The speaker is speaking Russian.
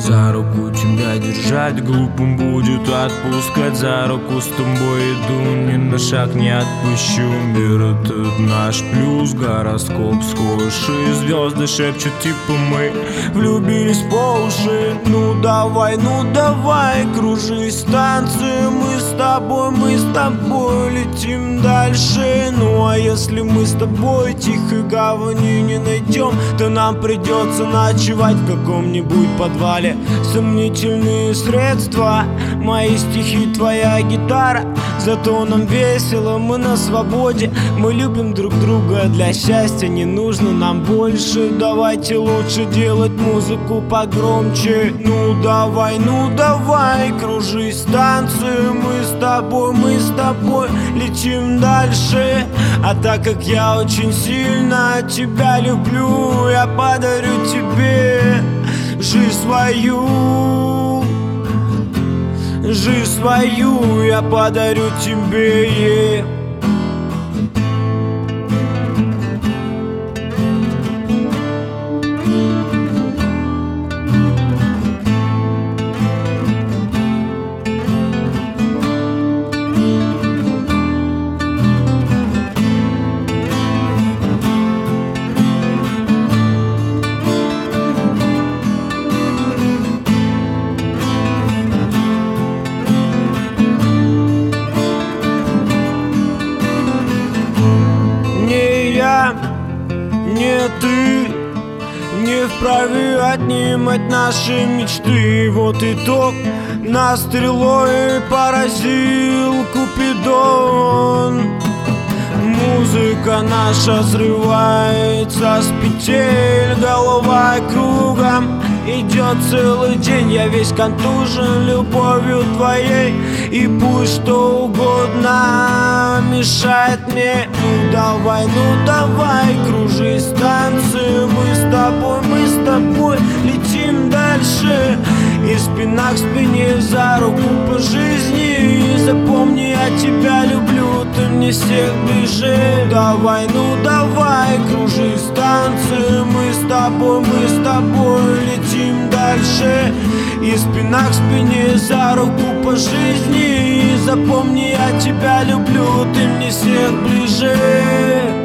За руку тебя держать глупым будет отпускать. За руку с тобой иду, ни на шаг не отпущу. Мир этот наш плюс, гороскоп схожий. Звезды шепчут типа мы влюбились по уши. Ну давай, кружи станции. Мы с тобой летим дальше. Ну а если мы с тобой тихой гавани не найдем, то нам придется ночевать в каком-нибудь подвале. Сомнительные средства, мои стихи, твоя гитара. Зато нам весело, мы на свободе. Мы любим друг друга, для счастья не нужно нам больше. Давайте лучше делать музыку погромче. Ну давай, кружи станцию. Мы с тобой летим дальше. А так как я очень сильно тебя люблю, я подарю тебе жизнь свою. Жизнь свою я подарю тебе. Не ты не вправе отнимать наши мечты. Вот итог, нас стрелой поразил Купидон. Музыка наша срывается с петель, голова кругом идет целый день. Я весь контужен любовью твоей, и пусть что угодно мешает мне. Ну давай, кружи станцию. Мы с тобой летим дальше. И спина к спине, за руку по жизни. И запомни, я тебя люблю, ты мне всех ближе. Давай, кружи станцию. Мы с тобой летим дальше. И спина к спине, за руку по жизни. И запомни, я тебя люблю, ты мне всех ближе.